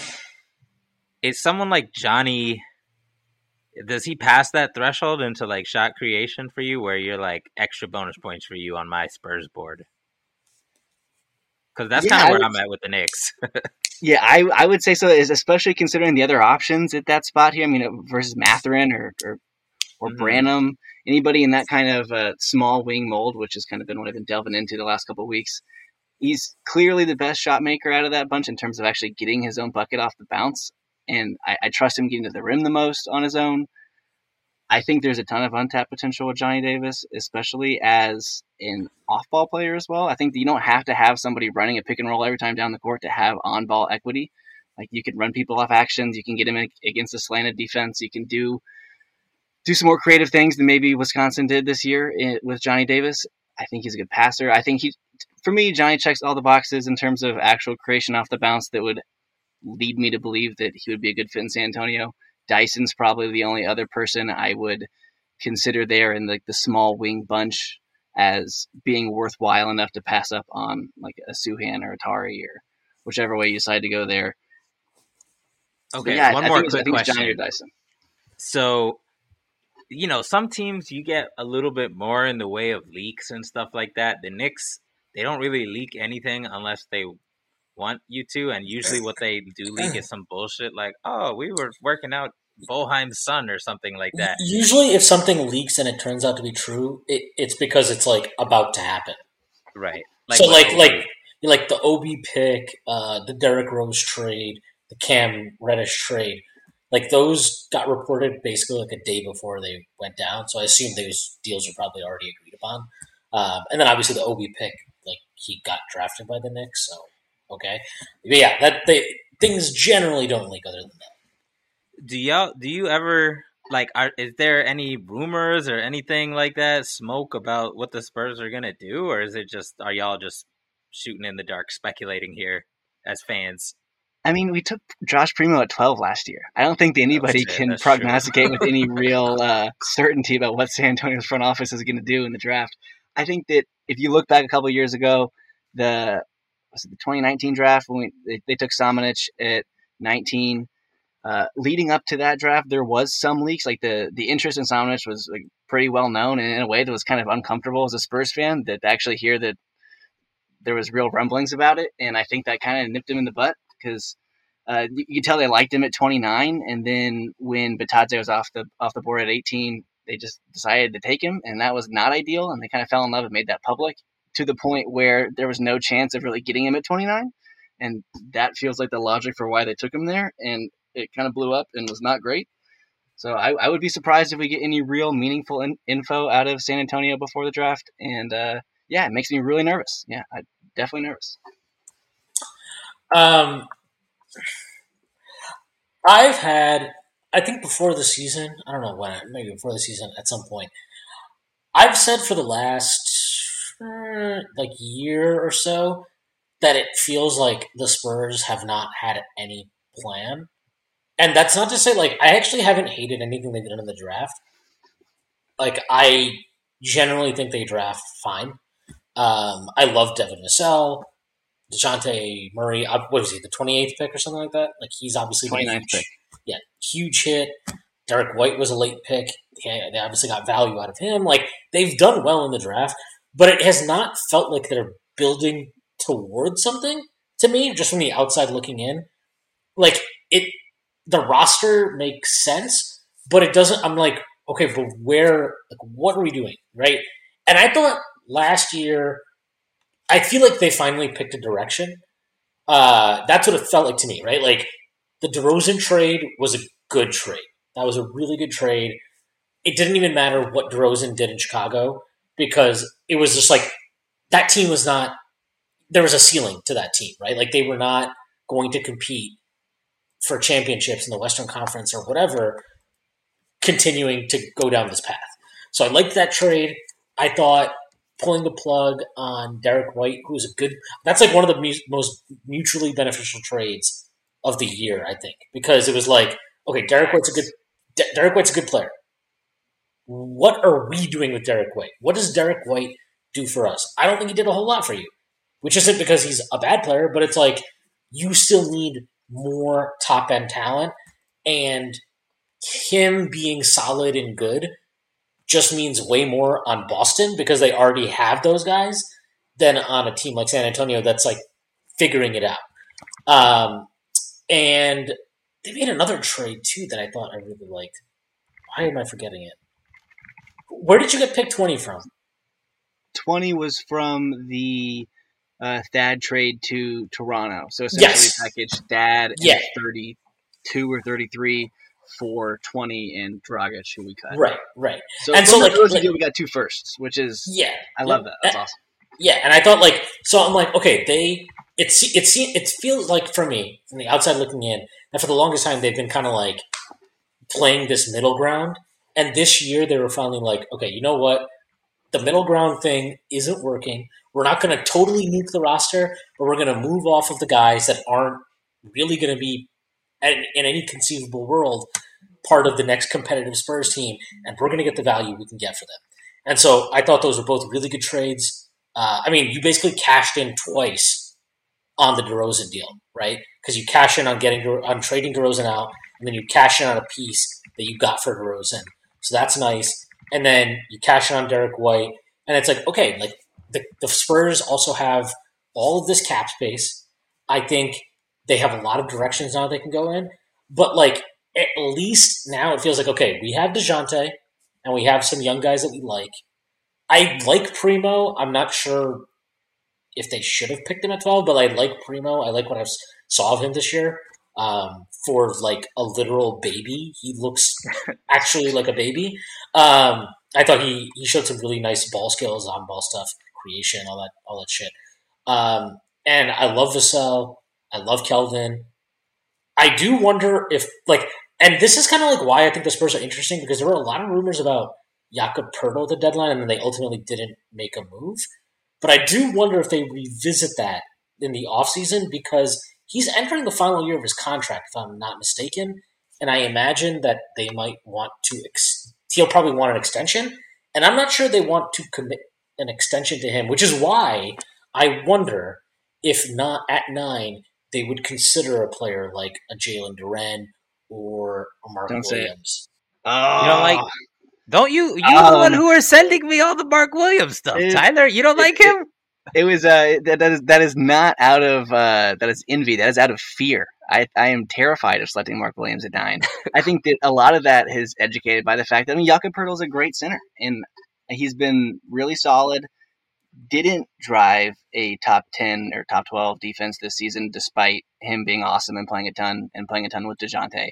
like Johnny, does he pass that threshold into like shot creation for you where you're like extra bonus points for you on my Spurs board? Because that's kind of where I'm at with the Knicks. Yeah, I would say so, especially considering the other options at that spot here. I mean, versus Mathurin or Branham, anybody in that kind of small wing mold, which has kind of been what I've been delving into the last couple of weeks. He's clearly the best shot maker out of that bunch in terms of actually getting his own bucket off the bounce. And I trust him getting to the rim the most on his own. I think there's a ton of untapped potential with Johnny Davis, especially as an off-ball player as well. I think that you don't have to have somebody running a pick and roll every time down the court to have on-ball equity. Like you can run people off actions, you can get him against a slanted defense, you can do some more creative things than maybe Wisconsin did this year with Johnny Davis. I think he's a good passer. I think for me, Johnny checks all the boxes in terms of actual creation off the bounce that would lead me to believe that he would be a good fit in San Antonio. Dyson's probably the only other person I would consider there in the small wing bunch as being worthwhile enough to pass up on like a Suhan or Atari or whichever way you decide to go there. Okay, yeah, one more quick question. Johnny or Dyson. So, some teams you get a little bit more in the way of leaks and stuff like that. The Knicks, they don't really leak anything unless they want you to, and usually what they do leak is some bullshit like, oh, we were working out Boheim's son or something like that. Usually if something leaks and it turns out to be true, it's because it's like about to happen. Right. So like the Obi pick, the Derrick Rose trade, the Cam Reddish trade, like those got reported basically like a day before they went down. So I assume those deals are probably already agreed upon. And then obviously the Obi pick, like he got drafted by the Knicks, so okay. But yeah, things generally don't leak other than that. Do you ever is there any rumors or anything like that, smoke about what the Spurs are gonna do, or is it just are y'all just shooting in the dark, speculating here as fans? I mean, we took Josh Primo at 12 last year. I don't think anybody can prognosticate with any real certainty about what San Antonio's front office is going to do in the draft. I think that if you look back a couple of years ago, the 2019 draft when they took Samanic at 19. Leading up to that draft, there was some leaks. Like the interest in Samanic was like pretty well known, and in a way that was kind of uncomfortable as a Spurs fan to actually hear that there was real rumblings about it. And I think that kind of nipped him in the butt because you could tell they liked him at 29, and then when Bitadze was off the board at 18, they just decided to take him, and that was not ideal. And they kind of fell in love and made that public to the point where there was no chance of really getting him at 29. And that feels like the logic for why they took him there. And it kind of blew up and was not great. So I would be surprised if we get any real meaningful info out of San Antonio before the draft. And it makes me really nervous. Yeah, I'm definitely nervous. I think before the season, I don't know when, maybe before the season at some point, I've said for the last year or so that it feels like the Spurs have not had any plan. And that's not to say, like, I actually haven't hated anything they did in the draft. Like, I generally think they draft fine. I love Devin Vassell, DeJounte Murray. What was he, the 28th pick or something like that? Like, he's obviously 29th pick. Yeah, huge hit. Derek White was a late pick. They obviously got value out of him. Like, they've done well in the draft, but it has not felt like they're building towards something to me, just from the outside looking in. Like, the roster makes sense, but it doesn't. I'm like, okay, but where? Like, what are we doing, right? And I thought last year, I feel like they finally picked a direction. That's what it felt like to me, right? Like, the DeRozan trade was a good trade. That was a really good trade. It didn't even matter what DeRozan did in Chicago because it was just like that team was not. There was a ceiling to that team, right? Like, they were not going to compete for championships in the Western Conference or whatever, continuing to go down this path. So I liked that trade. I thought pulling the plug on Derek White, who's a good – that's like one of the most mutually beneficial trades of the year, I think, because it was like, okay, Derek White's a good player. What are we doing with Derek White? What does Derek White do for us? I don't think he did a whole lot for you, which isn't because he's a bad player, but it's like you still need more top-end talent, and him being solid and good just means way more on Boston because they already have those guys than on a team like San Antonio that's like figuring it out. And they made another trade too that I thought I really liked. Why am I forgetting it? Where did you get pick 20 from? 20 was from the Thad trade to Toronto. So essentially packaged Thad and 32 or 33 for 20 and Dragic, who we cut. Right. So we got 2 firsts, which is I love that. That's awesome. Yeah, and I thought I'm like, okay, it feels like for me from the outside looking in, and for the longest time they've been kind of like playing this middle ground, and this year they were finally like, okay, you know what, the middle ground thing isn't working. We're not going to totally nuke the roster, but we're going to move off of the guys that aren't really going to be in any conceivable world part of the next competitive Spurs team, and we're going to get the value we can get for them. And so I thought those were both really good trades. You basically cashed in twice on the DeRozan deal, right? Because you cash in on trading DeRozan out, and then you cash in on a piece that you got for DeRozan. So that's nice. And then you cash in on Derek White, and it's like, okay, like the Spurs also have all of this cap space. I think they have a lot of directions now they can go in. But like at least now it feels like, okay, we have DeJounte, and we have some young guys that we like. I like Primo. I'm not sure if they should have picked him at 12, but I like Primo. I like what I saw of him this year. For like a literal baby, he looks actually like a baby. I thought he showed some really nice ball skills, on ball stuff, creation, all that shit. And I love Vassell. I love Keldon. I do wonder if and this is kind of like why I think the Spurs are interesting, because there were a lot of rumors about Jakob Poeltl at the deadline, and then they ultimately didn't make a move. But I do wonder if they revisit that in the offseason, because he's entering the final year of his contract, if I'm not mistaken, and I imagine that they might want to he'll probably want an extension, and I'm not sure they want to commit an extension to him, which is why I wonder if not at 9 they would consider a player like a Jalen Duren or a Mark Williams. You don't like? Don't you? You're the one who are sending me all the Mark Williams stuff, Tyler. You don't like him? It was that is not out of that is envy. That is out of fear. I am terrified of selecting Mark Williams at 9. I think that a lot of that is educated by the fact that Jakob Poeltl is a great center, and he's been really solid. Didn't drive a top 10 or top 12 defense this season, despite him being awesome and playing a ton with DeJounte.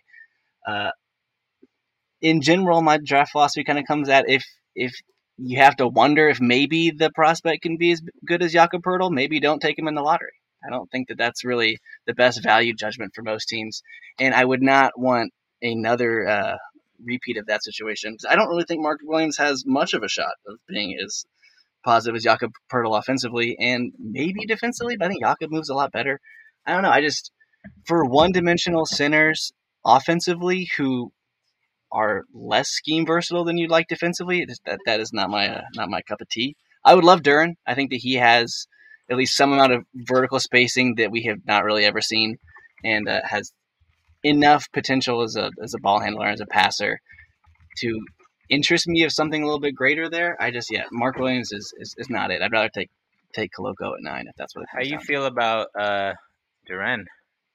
In general, my draft philosophy kind of comes at if you have to wonder if maybe the prospect can be as good as Jakob Poeltl, maybe don't take him in the lottery. I don't think that that's really the best value judgment for most teams, and I would not want another repeat of that situation, because I don't really think Mark Williams has much of a shot of being as positive as Jakob Pertl offensively and maybe defensively, but I think Jakob moves a lot better. I don't know. For one-dimensional centers offensively who are less scheme versatile than you'd like defensively, that is not my cup of tea. I would love Duren. I think that he has at least some amount of vertical spacing that we have not really ever seen, and has enough potential as a ball handler, as a passer, to interest me of something a little bit greater there. Mark Williams is not it. I'd rather take Koloko at 9 if that's what it comes How you down feel about Duren?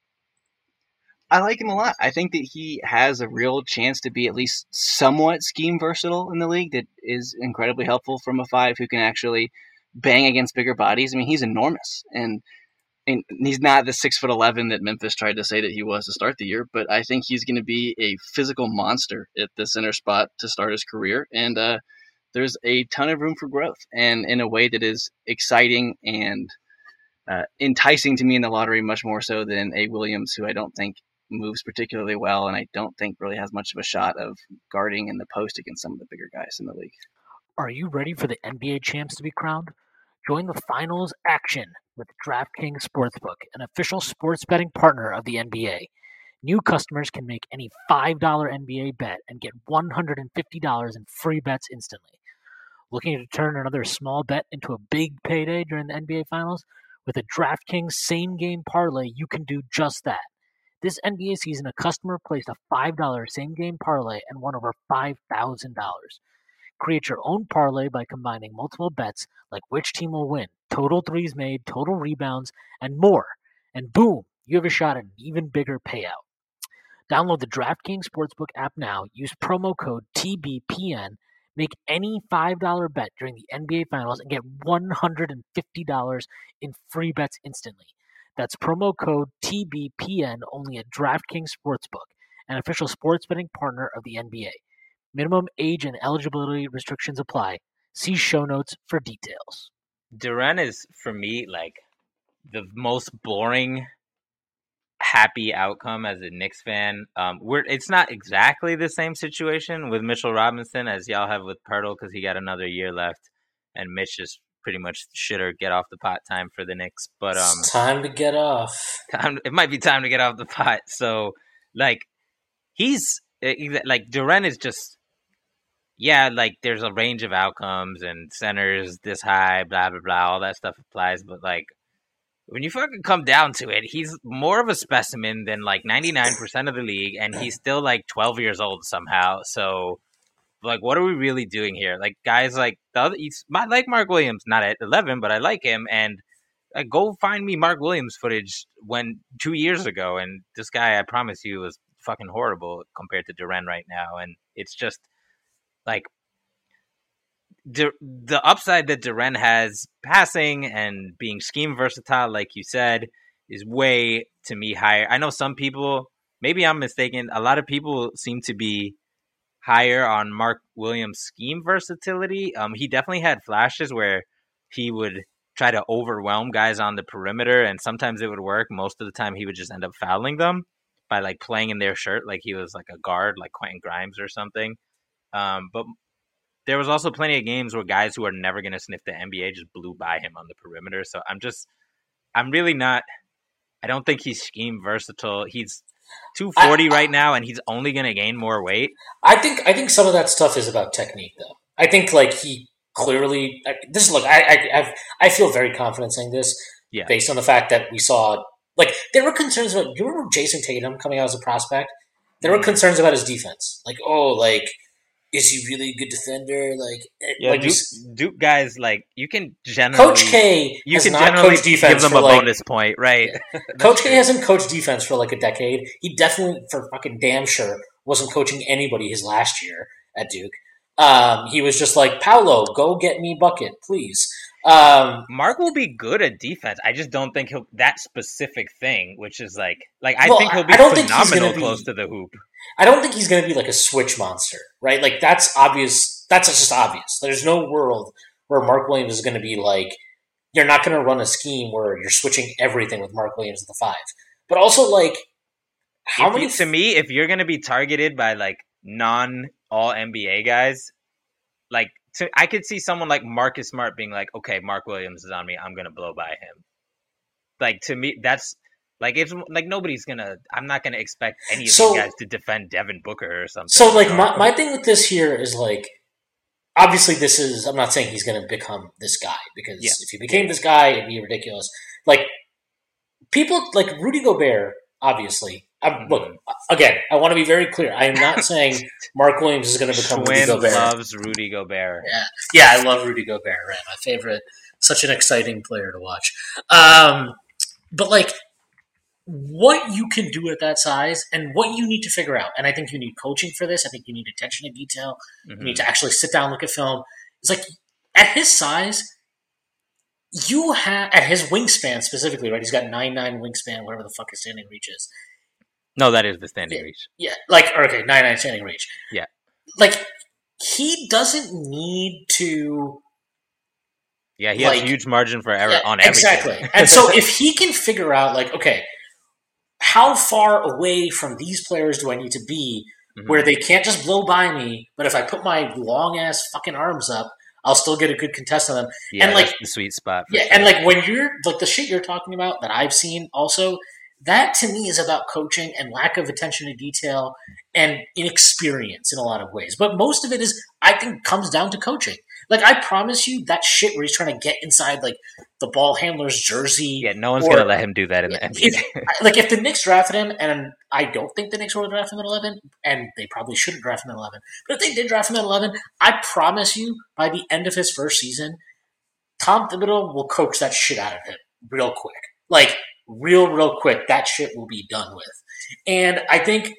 I like him a lot. I think that he has a real chance to be at least somewhat scheme versatile in the league. That is incredibly helpful from a 5 who can actually bang against bigger bodies. I mean, he's enormous, and he's not the 6'11" that Memphis tried to say that he was to start the year. But I think he's going to be a physical monster at the center spot to start his career, and there's a ton of room for growth, and in a way that is exciting and enticing to me in the lottery, much more so than a Williams, who I don't think moves particularly well, and I don't think really has much of a shot of guarding in the post against some of the bigger guys in the league. Are you ready for the NBA champs to be crowned? Join the finals action with DraftKings Sportsbook, an official sports betting partner of the NBA. New customers can make any $5 NBA bet and get $150 in free bets instantly. Looking to turn another small bet into a big payday during the NBA Finals? With a DraftKings same-game parlay, you can do just that. This NBA season, a customer placed a $5 same-game parlay and won over $5,000. Create your own parlay by combining multiple bets like which team will win, total threes made, total rebounds, and more. And boom, you have a shot at an even bigger payout. Download the DraftKings Sportsbook app now. Use promo code TBPN. Make any $5 bet during the NBA Finals and get $150 in free bets instantly. That's promo code TBPN only at DraftKings Sportsbook, an official sports betting partner of the NBA. Minimum age and eligibility restrictions apply. See show notes for details. Duren is, for me, like the most boring happy outcome as a Knicks fan. It's not exactly the same situation with Mitchell Robinson as y'all have with Pirtle, because he got another year left, and Mitch is pretty much shit or get off the pot time for the Knicks. But it's time to get off. It might be time to get off the pot. So like Duren is just, yeah, like there's a range of outcomes and centers this high, blah blah blah, all that stuff applies. But like when you fucking come down to it, he's more of a specimen than like 99% of the league, and he's still like 12 years old somehow. So like, what are we really doing here? Like, guys like I like Mark Williams, not at 11, but I like him. And go find me Mark Williams footage 2 years ago, and this guy, I promise you, was fucking horrible compared to Duren right now. And it's just like the upside that Duren has passing and being scheme versatile, like you said, is way, to me, higher. I know some people, maybe I'm mistaken, a lot of people seem to be higher on Mark Williams' scheme versatility. He definitely had flashes where he would try to overwhelm guys on the perimeter, and sometimes it would work. Most of the time he would just end up fouling them by like playing in their shirt like he was like a guard, like Quentin Grimes or something. But there was also plenty of games where guys who are never going to sniff the NBA just blew by him on the perimeter. So I don't think he's scheme versatile. He's 240 right now, and he's only going to gain more weight. I think some of that stuff is about technique, though. I think like he clearly I feel very confident saying this, based on the fact that we saw, like, there were concerns about. Do you remember Jason Tatum coming out as a prospect? There were concerns about his defense, like, is he really a good defender? Duke guys, like, you can generally Coach K you has can not generally coached defense give them for a bonus point, right? Yeah. Coach K hasn't coached defense for like a decade. He definitely, for fucking damn sure, wasn't coaching anybody his last year at Duke. He was just like, Paolo, go get me bucket, please. Mark will be good at defense. I just don't think he'll that specific thing, which is I think he'll be phenomenal close to the hoop. I don't think he's going to be like a switch monster, right? Like, that's obvious. That's just obvious. There's no world where Mark Williams is going to be like, you're not going to run a scheme where you're switching everything with Mark Williams at the 5. But also, like, to me, if you're going to be targeted by like non all NBA guys, like, I could see someone like Marcus Smart being like, okay, Mark Williams is on me. I'm going to blow by him. Like, to me, that's like, it's like nobody's going to, I'm not going to expect any of these guys to defend Devin Booker or something. So, like, my thing with this here is, like, obviously this is, I'm not saying he's going to become this guy, because if he became this guy, it'd be ridiculous. Like, people, like Rudy Gobert, obviously, look, again, I want to be very clear. I am not saying Mark Williams is going to become Rudy Gobert. Loves Rudy Gobert. Yeah, I love Rudy Gobert, right? My favorite, such an exciting player to watch. But, like, what you can do at that size and what you need to figure out, and I think you need coaching for this. I think you need attention to detail. You need to actually sit down, look at film. It's like, at his size, you have, at his wingspan specifically, right? He's got 9'9" wingspan, whatever the fuck his standing reach is. No, that is the standing reach. Yeah, like, okay, 9'9" standing reach. Yeah. Like, he doesn't need to... Yeah, he has a huge margin for error on everything. Exactly. And so if he can figure out, like, okay, how far away from these players do I need to be where they can't just blow by me, but if I put my long-ass fucking arms up, I'll still get a good contest on them. Yeah, and, like, that's the sweet spot. And, like, when you're, like, the shit you're talking about that I've seen also, that to me is about coaching and lack of attention to detail and inexperience in a lot of ways. But most of it is, I think, comes down to coaching. Like, I promise you, that shit where he's trying to get inside, like, the ball handler's jersey. Yeah, no one's going to let him do that in the NBA. If the Knicks drafted him, and I don't think the Knicks would have drafted him at 11, and they probably shouldn't draft him at 11, but if they did draft him at 11, I promise you, by the end of his first season, Tom Thibodeau will coach that shit out of him real quick. Like, real quick, that shit will be done with. And I think,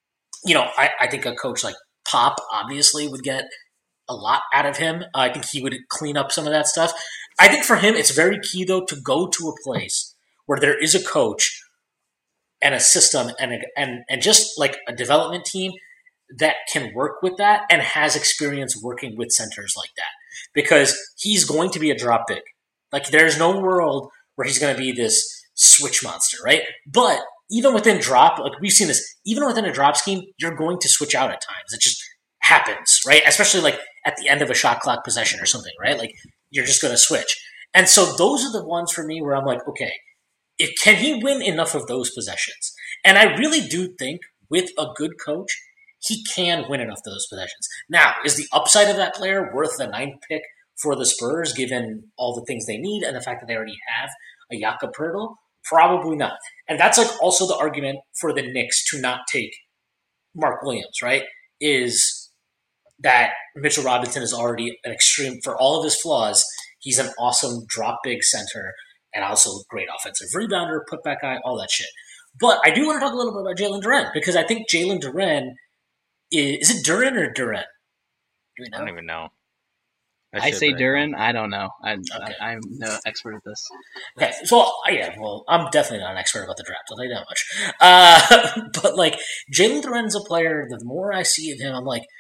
I think a coach like Pop obviously would get a lot out of him. I think he would clean up some of that stuff. I think for him, it's very key, though, to go to a place where there is a coach and a system and just like a development team that can work with that and has experience working with centers like that. Because he's going to be a drop big. Like, there's no world where he's going to be this switch monster, right? But even within drop, like we've seen this, even within a drop scheme, you're going to switch out at times. It just happens, right? Especially like at the end of a shot clock possession or something, right? Like, you're just going to switch. And so those are the ones for me where I'm like, okay, can he win enough of those possessions? And I really do think with a good coach, he can win enough of those possessions. Now, is the upside of that player worth the 9th pick for the Spurs, given all the things they need and the fact that they already have a Jakob Poeltl? Probably not. And that's like also the argument for the Knicks to not take Mark Williams, right? Is that Mitchell Robinson is already an extreme, for all of his flaws, he's an awesome drop big center and also a great offensive rebounder, putback guy, all that shit. But I do want to talk a little bit about Jalen Duren, because I think Jalen Duren is it Duren or Duren? Do we know? I don't even know. I say Duren. I don't know. I'm no expert at this. Okay, so I'm definitely not an expert about the draft. I'll tell you that much. But like, Jalen Duren's a player. The more I see of him, I'm like,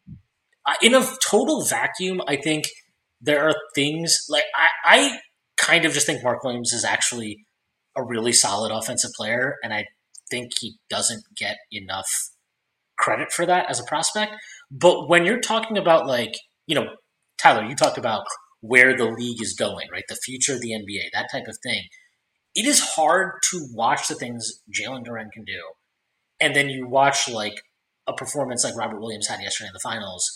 in a total vacuum, I think there are things like I kind of just think Mark Williams is actually a really solid offensive player, and I think he doesn't get enough credit for that as a prospect. But when you're talking about, like, Tyler, you talked about where the league is going, right? The future of the NBA, that type of thing. It is hard to watch the things Jalen Duren can do, and then you watch like a performance like Robert Williams had yesterday in the finals,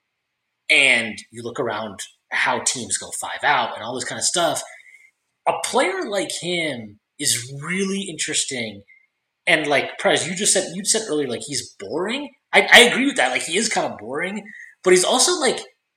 and you look around how teams go 5 out and all this kind of stuff. A player like him is really interesting. And like, Prez, you said earlier, like, he's boring. I agree with that. Like, he is kind of boring, but he's also like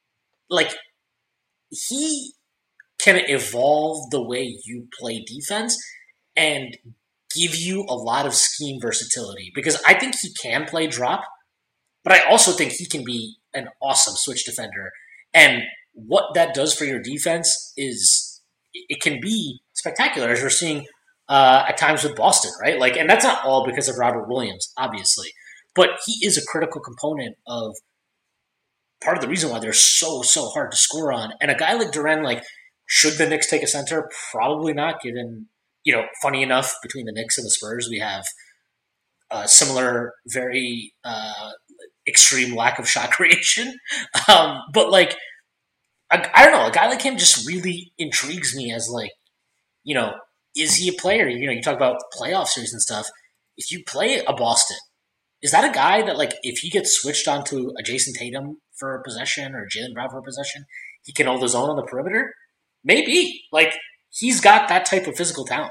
he can evolve the way you play defense and give you a lot of scheme versatility, because I think he can play drop, but I also think he can be an awesome switch defender. And what that does for your defense is it can be spectacular, as we're seeing at times with Boston, right? Like, and that's not all because of Robert Williams, obviously, but he is a critical component of part of the reason why they're so hard to score on. And a guy like Duren, like, should the Knicks take a center? Probably not, given, funny enough, between the Knicks and the Spurs, we have a similar, very extreme lack of shot creation. But like, I don't know, a guy like him just really intrigues me as like, is he a player? You talk about playoff series and stuff. If you play a Boston, is that a guy that like if he gets switched onto a Jason Tatum for a possession or Jaylen Brown for a possession, he can hold his own on the perimeter? Maybe. Like he's got that type of physical talent.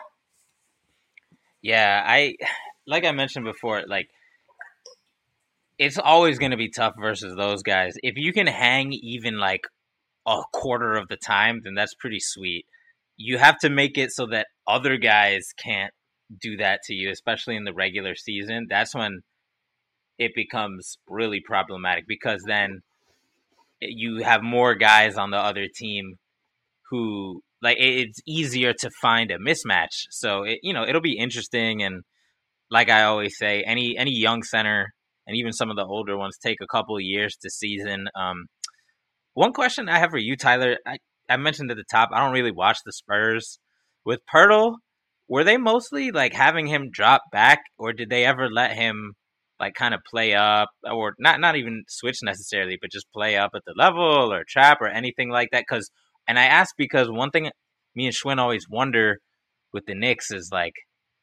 Yeah, like I mentioned before, like it's always going to be tough versus those guys. If you can hang even like a quarter of the time, then that's pretty sweet. You have to make it so that other guys can't do that to you, especially in the regular season. That's when it becomes really problematic because then you have more guys on the other team who like it's easier to find a mismatch. So it'll be interesting. And like I always say, any young center and even some of the older ones take a couple of years to season. One question I have for you, Tyler, I mentioned at the top, I don't really watch the Spurs. With Pirtle, were they mostly like having him drop back, or did they ever let him like kind of play up, or not even switch necessarily, but just play up at the level or trap or anything like that? And I ask because one thing me and Schwinn always wonder with the Knicks is like,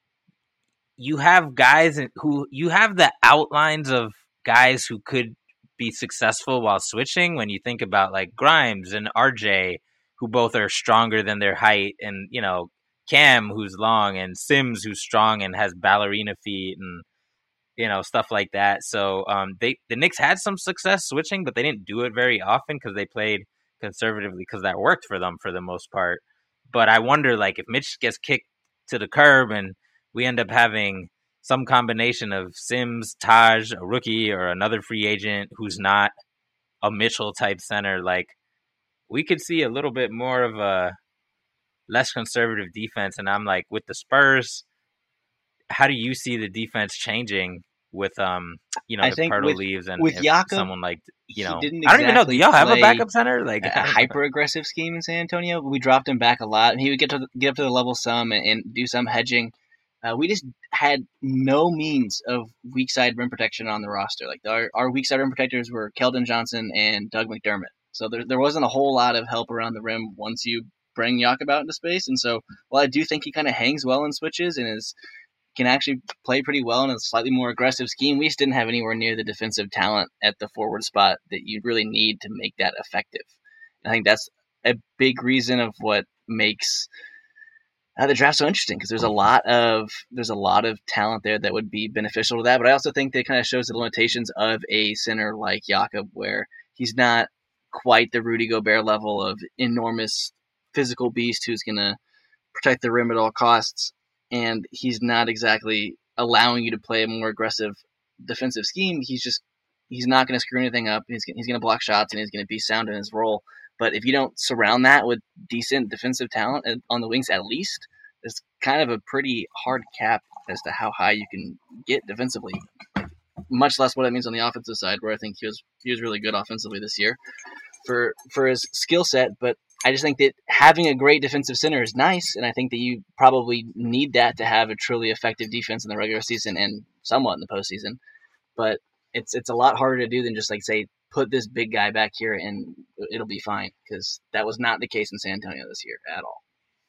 you have guys who you have the outlines of guys who could be successful while switching. When you think about like Grimes and RJ, who both are stronger than their height, and Cam, who's long, and Sims, who's strong and has ballerina feet, and stuff like that. So the Knicks had some success switching, but they didn't do it very often because they played conservatively because that worked for them for the most part. But I wonder, like, if Mitch gets kicked to the curb and we end up having some combination of Sims, Taj, a rookie, or another free agent who's not a Mitchell type center, like we could see a little bit more of a less conservative defense. And I'm like, with the Spurs, how do you see the defense changing with I if think Pirtle leaves and with if Jakob, someone like he I didn't don't even know. Do y'all have a play backup center? Like a hyper aggressive scheme in San Antonio. We dropped him back a lot, and he would get up to the level some and do some hedging. We just had no means of weak side rim protection on the roster. Like our weak side rim protectors were Keldon Johnson and Doug McDermott. So there wasn't a whole lot of help around the rim once you bring Jakob out into space. And so while I do think he kind of hangs well in switches and can actually play pretty well in a slightly more aggressive scheme, we just didn't have anywhere near the defensive talent at the forward spot that you really need to make that effective. And I think that's a big reason of what makes the draft so interesting, because there's a lot of talent there that would be beneficial to that. But I also think that it kind of shows the limitations of a center like Jakob, where he's not quite the Rudy Gobert level of enormous physical beast who's going to protect the rim at all costs. And he's not exactly allowing you to play a more aggressive defensive scheme. He's not going to screw anything up. He's going to block shots, and he's going to be sound in his role. But if you don't surround that with decent defensive talent on the wings at least, it's kind of a pretty hard cap as to how high you can get defensively, much less what it means on the offensive side, where I think he was really good offensively this year for his skill set. But I just think that having a great defensive center is nice, and I think that you probably need that to have a truly effective defense in the regular season and somewhat in the postseason. But it's a lot harder to do than just like say, put this big guy back here and it'll be fine, because that was not the case in San Antonio this year at all.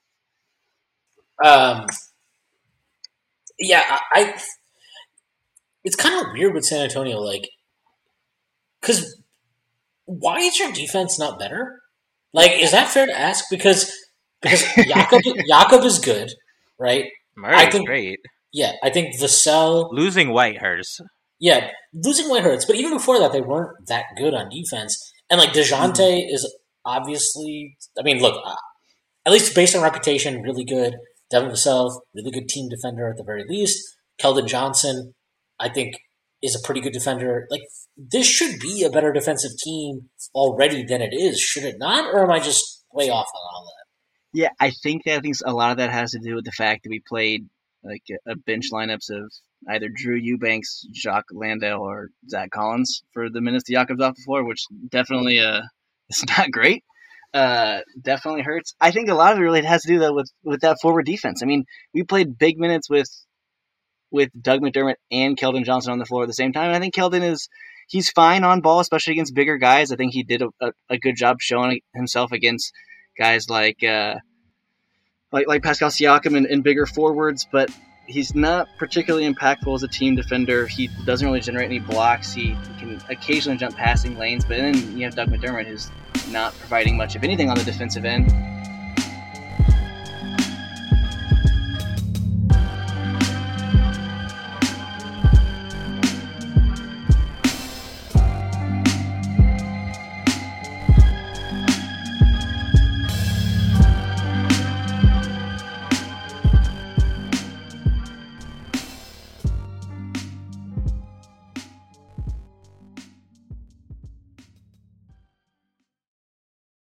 Yeah, it's kind of weird with San Antonio, like, because why is your defense not better? Like, is that fair to ask? Because Jakob is good, right? Murray's great. Yeah, I think Vassell losing White hurts. Yeah, losing White hurts, but even before that, they weren't that good on defense. And like DeJounte is obviously, I mean, look, at least based on reputation, really good. Devin Vassell, really good team defender at the very least. Keldon Johnson, I think, is a pretty good defender. Like, this should be a better defensive team already than it is, should it not? Or am I just way off on all that? Yeah, I think a lot of that has to do with the fact that we played like a bench lineups of either Drew Eubanks, Jacques Landale, or Zach Collins for the minutes the Jakob's off the floor, which definitely it's not great. Definitely hurts. I think a lot of it really has to do that with that forward defense. I mean, we played big minutes with Doug McDermott and Keldon Johnson on the floor at the same time. And I think Keldon he's fine on ball, especially against bigger guys. I think he did a good job showing himself against guys like Pascal Siakam and bigger forwards, but he's not particularly impactful as a team defender. He doesn't really generate any blocks. He can occasionally jump passing lanes, but then you have Doug McDermott, who's not providing much of anything on the defensive end.